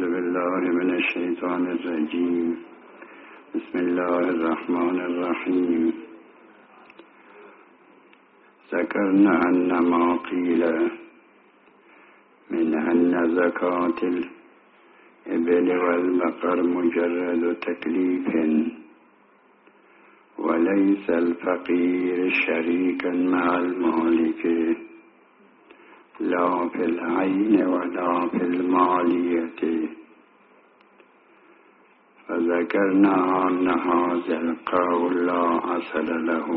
بالله من الشيطان الرجيم. بسم الله الرحمن الرحيم. ذكرنا أن ما قيل من أن زكاة الإبل والبقر مجرد تكليف وليس الفقير شريكا مع المالك لا في العين ولا في المالية. فذكرنا أن هذا القول لا أصل له،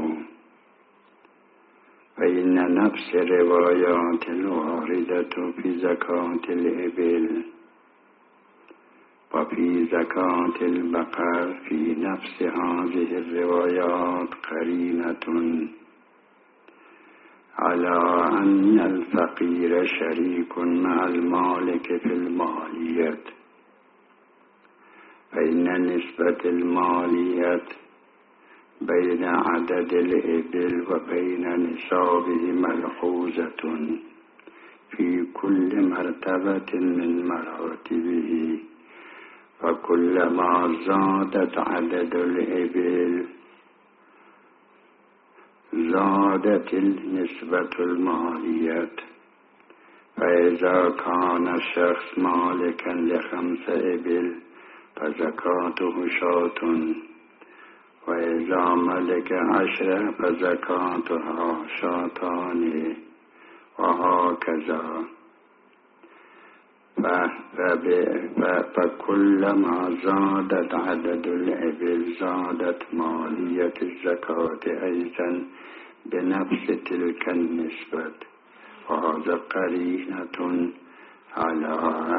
فإن نفس الروايات الواردة في زكاة الإبل وفي زكاة البقر في نفس هذه الروايات قرينة على أن الفقير شريك مع المالك في المالية، فإن نسبة المالية بين عدد الإبل وبين نصابه ملحوظة في كل مرتبة من مراتبه، فكلما زادت عدد الإبل زادت النسبة المالية. فإذا كان الشخص مالكا ل5 إبل فزكاته شاة، وإذا ملك 10 فزكاتها شاتان، وهكذا. فكلما زادت عدد الإبل زادت مالية الزكاة أيضا بنفس تلك النسبة، وهذا قرينة على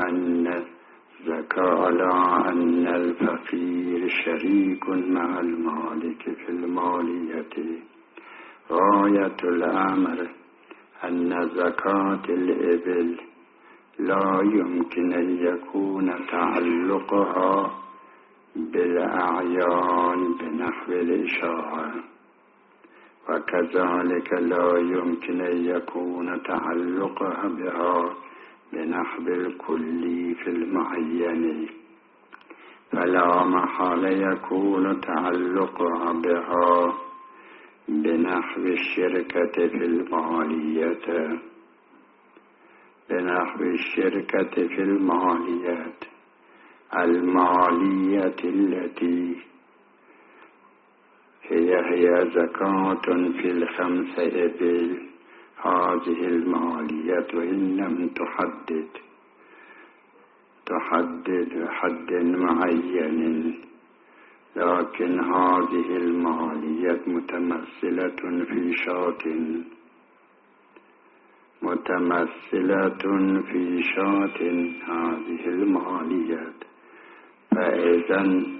أن الفقير شريك مع المالك في المالية. غاية الأمر أن زكاة الإبل لا يمكن أن يكون تعلقها بالأعيان بنحو الإشاعة، وكذلك لا يمكن أن يكون تعلقها بها بنحو الكلي في المعين، فلا محال يكون تعلقها بها بنحو الشركة في المالية. بنحو الشركة في المالية التي هي زكاة في 5 إبل. هذه المالية وإن لم تحدد حد معين، لكن هذه المالية متمثلة في شاة هذه المالية. فإذا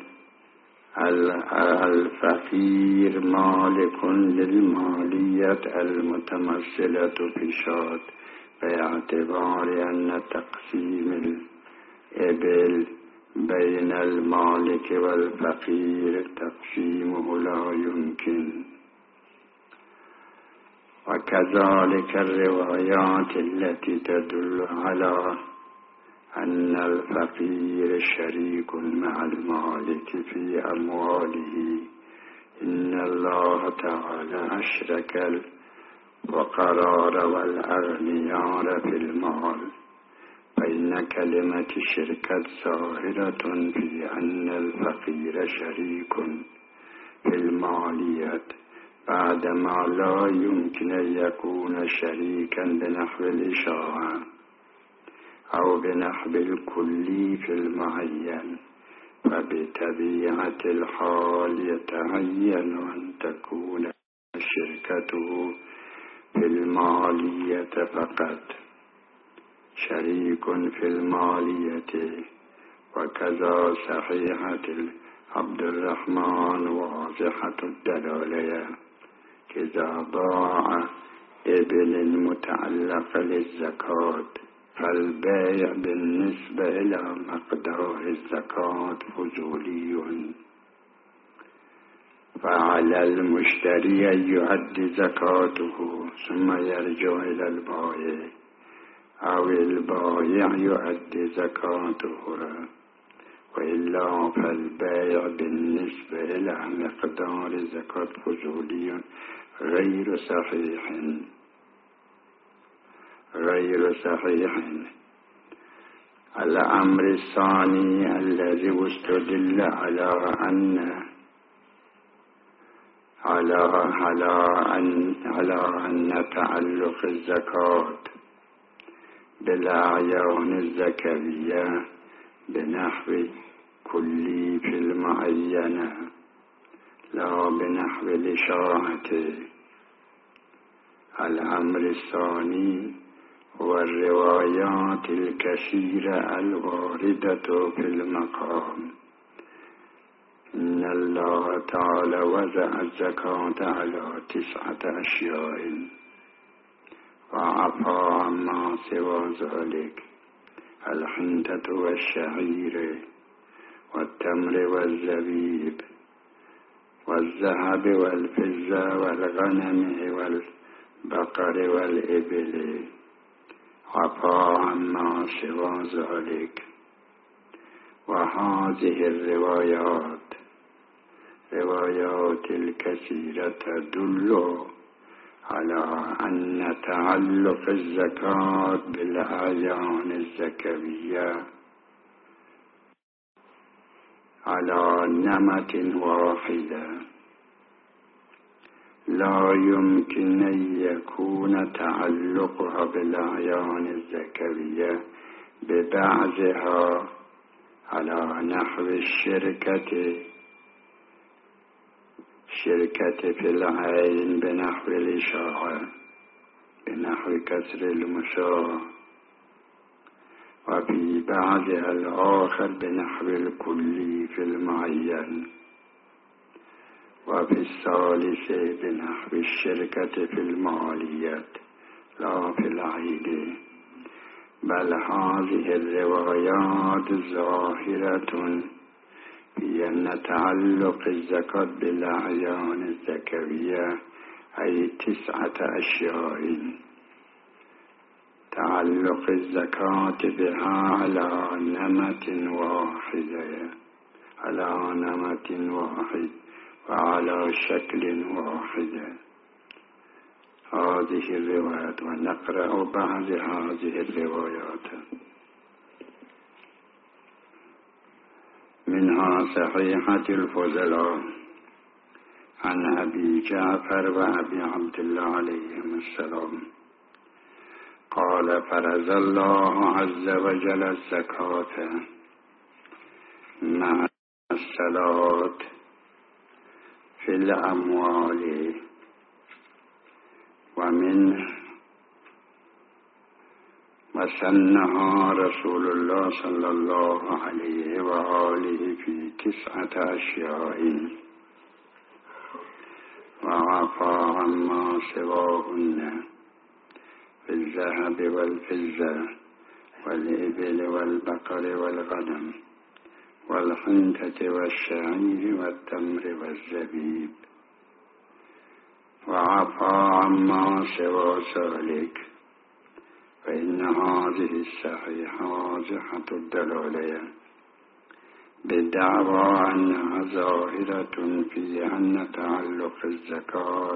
الفقير مالك للمالية المتمثلة في شاة، باعتبار أن تقسيم الإبل بين المالك والفقير تقسيمه لا يمكن. وكذلك الروايات التي تدل على أن الفقير شريك مع المالك في أمواله. إن الله تعالى أشرك الفقراء والأغنياء في المال، فإن كلمة الشركة ظاهرة في أن الفقير شريك في المالية، بعدما لا يمكن أن يكون شريكا بنحو الإشاعة أو بنحو الكلي في المعين. فبطبيعة الحال يتعين أن تكون شركته في المالية فقط، شريك في المالية. وكذا صحيحة عبد الرحمن واضحة الدلالة، إذا باع إبل متعلق للزكاة فالبيع بالنسبة إلى مقدار الزكاة فضولي، فعلى المشتري أن يؤدي زكاته ثم يرجع إلى البائع أو البائع يؤدي زكاته، وإلا فالبائع بالنسبة إلى مقدار زكاة فضولي غير صحيح. الأمر الثاني الذي استدل على أن تعلق الزكاة بالأعيان الزكوية بنحو كلي في المعينة لا بنحو الإشاعة. الأمر الثاني هو الروايات الكثيرة الواردة في المقام. إن الله تعالى وزع الزكاة على 9 أشياء وعفى عما سوى ذلك: الحنطة والشعير والتمر والزبيب والذهب والفضة والغنم والبقر والإبل، عفى عما سوى ذلك. وهذه الروايات الكثيرة تدل على أن تعلق الزكاة بالأعيان الزكوية على نمط واحدة لا يمكن أن يكون تعلقها بالأعيان الزكوية ببعضها على نحو الشركة في العين بنحو الإشاعة بنحو كسر المشاع، وفي بعضها الآخر بنحو الكلي في المعين، وفي الثالث بنحو الشركة في المالية لا في العين. بل هذه الروايات ظاهرة في أن تعلق الزكاة بالأعيان الزكوية أي 9 أشياء تعلق الزكاة بها على نمط واحد وعلى شكل واحد. هذه الروايات، ونقرأ بعض هذه الروايات. منها صحيحة الفضلاء عن أبي جعفر وأبي عبد الله عليهم السلام قال: فرض الله عز وجل الزكاة مع الصلاة في الأموال، وسنها رسول الله صلى الله عليه وآله في 9 أشياء وعفى عما سواهن في الذهب والفضة والإبل والبقر والغنم والحنطة والشعير والتمر والزبيب، وعفى عما سوى ذلك. فإن هذه الصحيحة واضحة الدلالة بدعوى أنها ظاهرة في أن تعلق الزكاة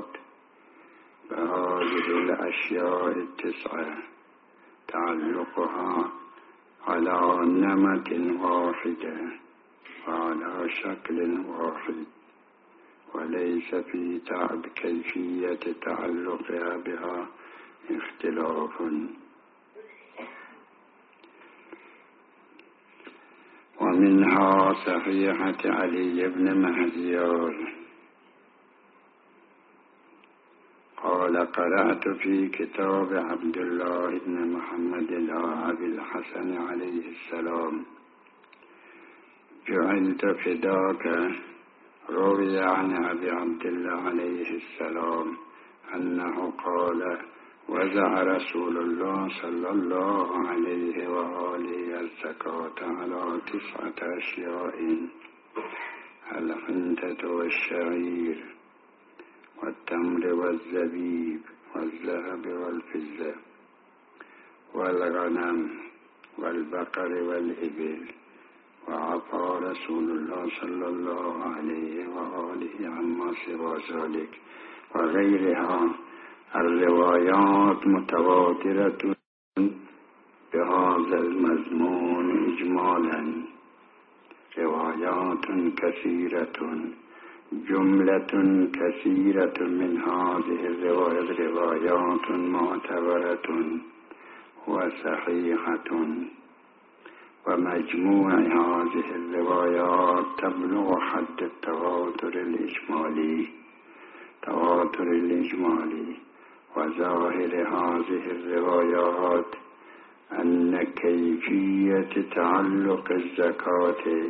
بهذه الأشياء 9 تعلقها على نمط واحد وعلى شكل واحد، وليس في كيفية تعلقها بها اختلاف. ومنها صحيحة علي بن مهديار قال: قرأت في كتاب عبد الله بن محمد أبي الحسن عليه السلام: جعلت فداك. روي عن أبي عبد الله عليه السلام أنه قال: وزع رسول الله صلى الله عليه وآله الزكاة على 9 أشياء: الحنطة والشعير والتمر والزبيب والذهب والفضة والغنم والبقر والإبل. وعفى رسول الله صلى الله عليه وآله عما سوى ذلك وغيرها الروايات متواترة بهذا المضمون إجمالا، روايات كثيرة، جملة كثيرة من هذه الروايات روايات معتبرة وصحيحة، ومجموع هذه الروايات تبلغ حد التواتر الإجمالي. وظاهر هذه الروايات أن كيفية تعلق الزكاة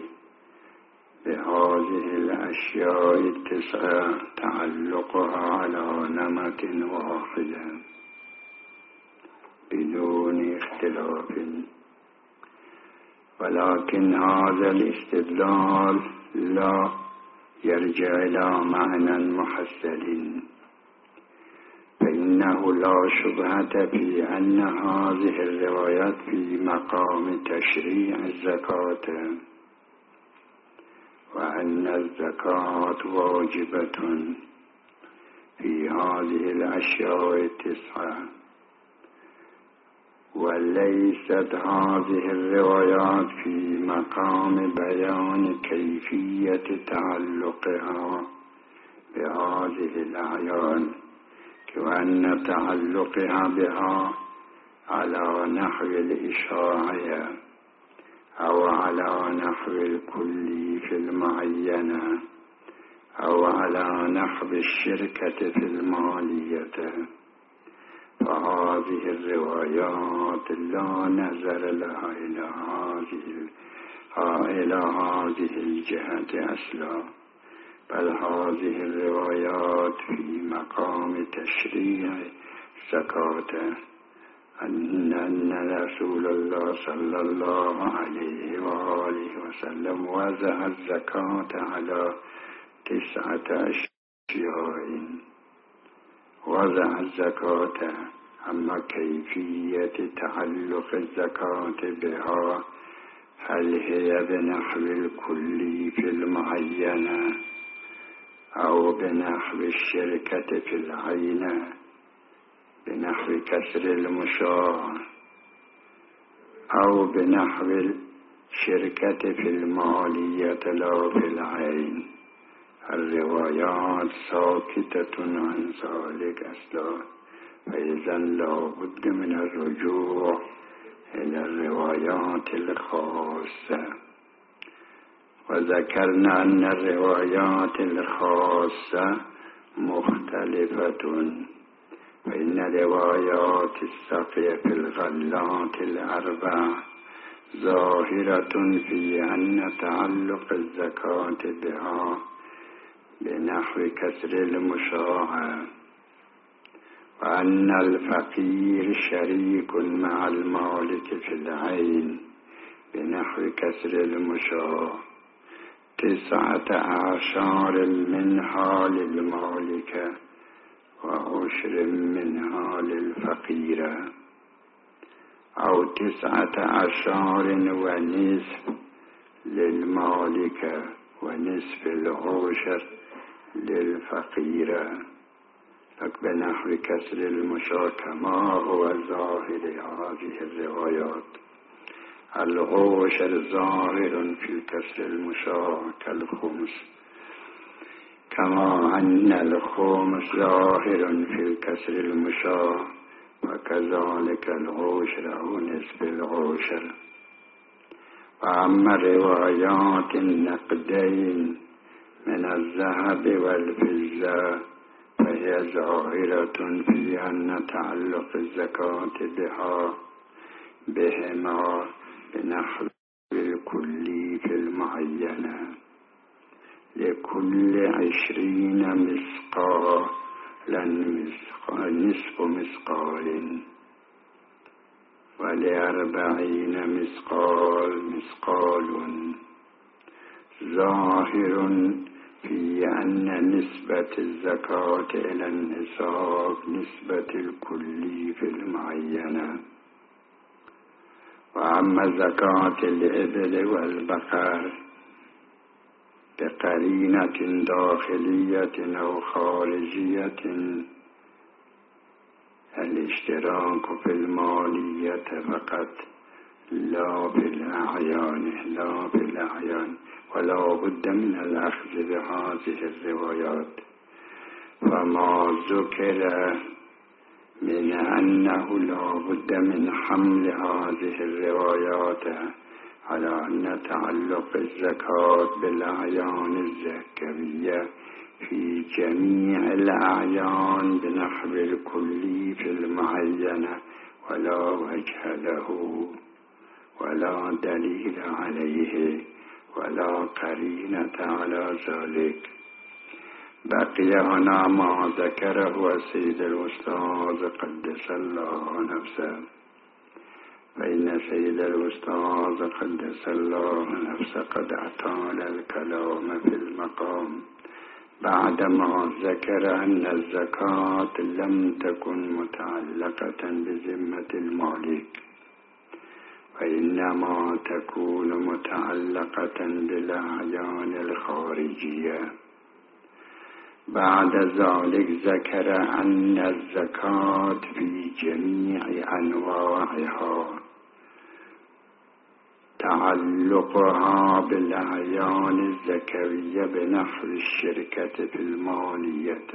بهذه الأشياء التسعة تعلقها على نمط واحدة بدون اختلاف، ولكن هذا الاستدلال لا يرجع إلى معنى محصل، فإنه لا شبهة في أن هذه الروايات في مقام تشريع الزكاة، وأن الزكاة واجبة في هذه الأشياء التسعة، وليست هذه الروايات في مقام بيان كيفية تعلقها بهذه الأعيان، وأن تعلقها بها على نحو الإشاعة أو على نحو الكلي في المعينة أو على نحو الشركة في المالية. فهذه الروايات لا نظر لها إلى هذه الجهة أصلا، بل هذه الروايات في مقام تشريع الزكاة، أن رسول الله صلى الله عليه وآله وسلم وزع الزكاة على 9 أشياء. وزع الزكاة، أما كيفية تعلق الزكاة بها، هل هي بنحو الكلي في المعينة أو بنحو الشركة في العينة بنحو كسر المشاع، أو بنحو الشركة في المالية لا في العين. الروايات ساكتة عن ذلك أصلا، فإذا لا بد من الرجوع إلى الروايات الخاصة. وذكرنا أن الروايات الخاصة مختلفة، فإن روايات السقي في الغلات ال4 ظاهرة في أن تعلق الزكاة بها بنحو كسر المشاع، وأن الفقير شريك مع المالك في العين بنحو كسر المشاع. 19 منها للمالك و10 منها للفقير، أو 19 ونصف للمالك ونصف العشر للفقير، بنحو كسر المشاع كما هو ظاهر هذه الروايات. العشر ظاهر في كسر المشاع كالخمس، كما أن الخمس ظاهر في كسر المشاع، وكذلك العشر أو نصف العشر. وأما روايات النقدين من الذهب والفضة فهي ظاهرة في أن تعلق الزكاة بهما بنحو الكلي في المعينة، لكل 20 مثقالا نصف مثقال، ول40 مثقال. ظاهر في أن نسبة الزكاة إلى النصاب نسبة الكلي في المعينة، وأما زكاة الإبل والبقر بقرينة داخلية أو خارجية الاشتراك في المالية فقط لا في الأعيان ولا بد من الأخذ بهذه الروايات. فما ذكر من أنه لا بد من حمل هذه الروايات على أن تعلق الزكاة بالأعيان الزكوية في جميع الأعيان بنحو الكلي في المعينة ولا وجه له ولا دليل عليه ولا قرينة على ذلك. بقي هنا ما ذكره السيد الأستاذ قدس الله نفسه، فإن سيد الأستاذ قدس الله نفسه قد أطال الكلام في المقام بعدما ذكر أن الزكاة لم تكن متعلقة بذمة المالك، وإنما تكون متعلقة بالأعيان الخارجية. بعد ذلك ذكر أن الزكاة في جميع أنواعها تعلقها بالأعيان الزكوية بنحو الشركة في المالية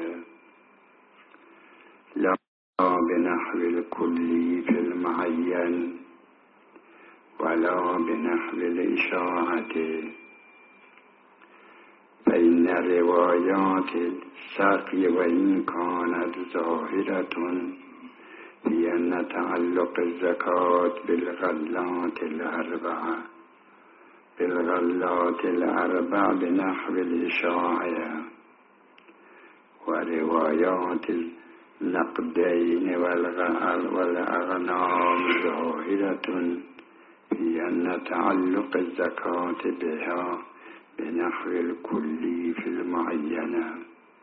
لا بنحو الكلي في المعين ولا بنحو الإشاعة. فإن روايات السقي وإن كانت ظاهرة في أن تعلق الزكاة بالغلات الأربع بنحو الإشاعة، وروايات النقدين والأغنام ظاهرة في أن تعلق الزكاة بها بنحو الكلي في المعينة،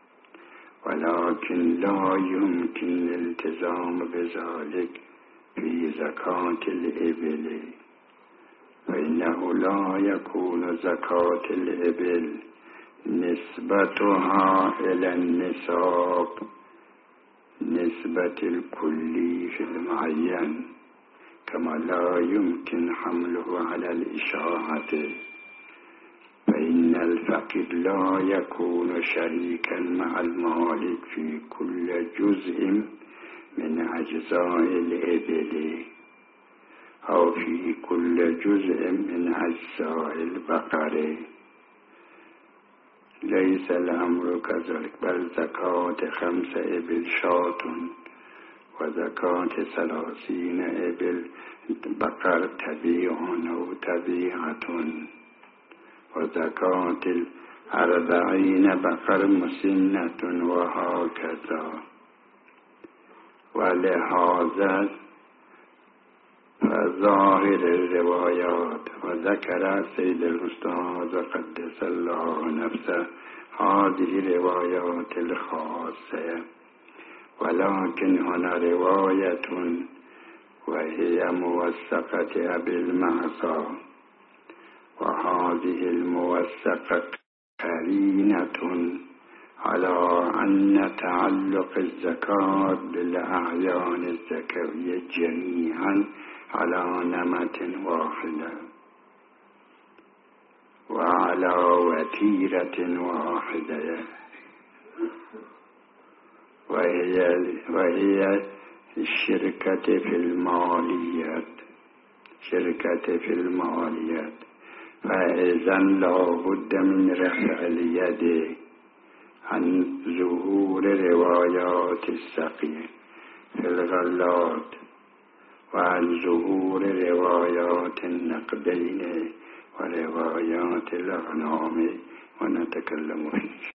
ولكن لا يمكن الالتزام بذلك في زكاة الإبل، فإنه لا يكون زكاة الإبل نسبتها إلى النصاب نسبة الكلي في المعين، كما لا يمكن حمله على الإشاعة. فإن الفقير لا يكون شريكا مع المالك في كل جزء من أجزاء الإبل أو في كل جزء من أجزاء البقر. ليس الأمر كذلك، بل زكاة 5 إبل شاة وزكاة 30 إبل بقر تبيع أو تبيعة، وزكاة 40 بقر مسنة، وهكذا. ولهذا فظاهر الروايات، وذكر سيد الأستاذ قدس الله نفسه هذه الروايات الخاصة، ولكن هنا رواية وهي موثقة أبي المعصى، وهذه الموثقة قرينة على أن تعلق الزكاة بالأعيان الزكوية جميعا على نمط واحدة وعلى وتيرة واحدة، وهي الشركة في الماليات. فإذا لا بد من رفع اليد عن ظهور روايات السقي في الغلات وعن ظهور روايات النقدين وروايات الأغنام، ونتكلم فيه.